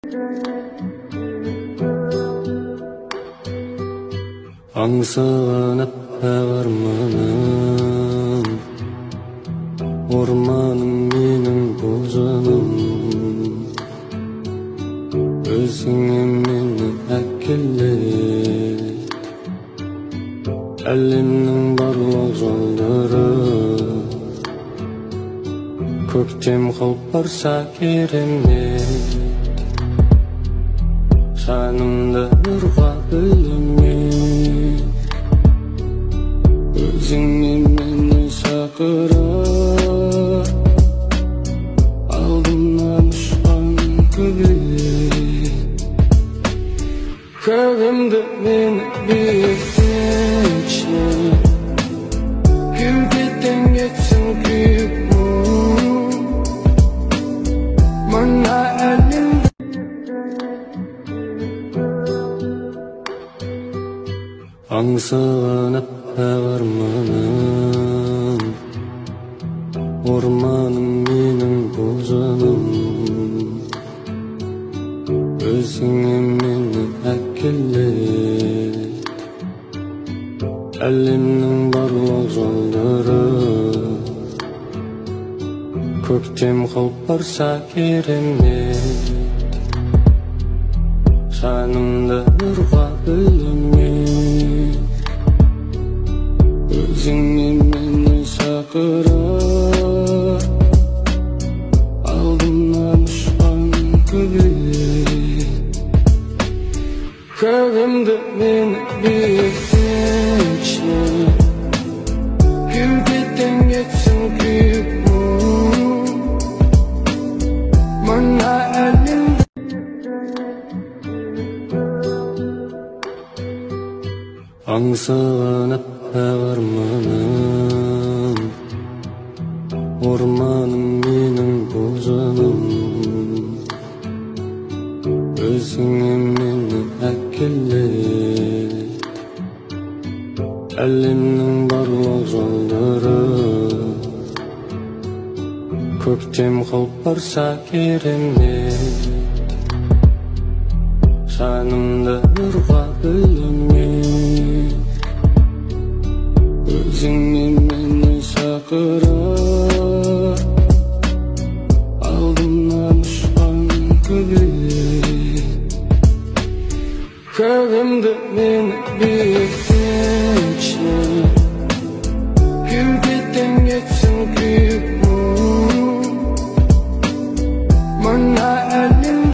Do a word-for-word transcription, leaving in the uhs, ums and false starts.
Аңсаған арманым, орманым менің бұл жаным. Өзіңе мені әкелет, әлемнің барлық жолдары. Көктем қылып барса керемет, жанымды нұрға бөлемет. Өзіңе мені шақырып, алдымнан ұшқан көбелек. Көгімді мені биіктетші, кеудеден кетсін күйік мұң. Мына әлемді аңсаған арманым, орманым менің бұл жаным. Өзіңе мені әкелет, әлемнің барлық жолдары. Көктем қылып барса керемет, жанымды нұрға бөлемет. Өзіңе мені шақырып, алдымнан ұшқан көбелек. Көгімді мені биіктетші, кеудеден кетсін күйік мұң. Мына әлемді аңсаған арманым, орманым менің бұл жаным. Өзіңе мені әкелет, әлемнің барлық жолдары. Көктем қылып барса керемет, жанымды нұрға бөлемет. Өзіңе мені шақырып, алдымнан ұшқан көбелек. Көгімді мені биіктетші,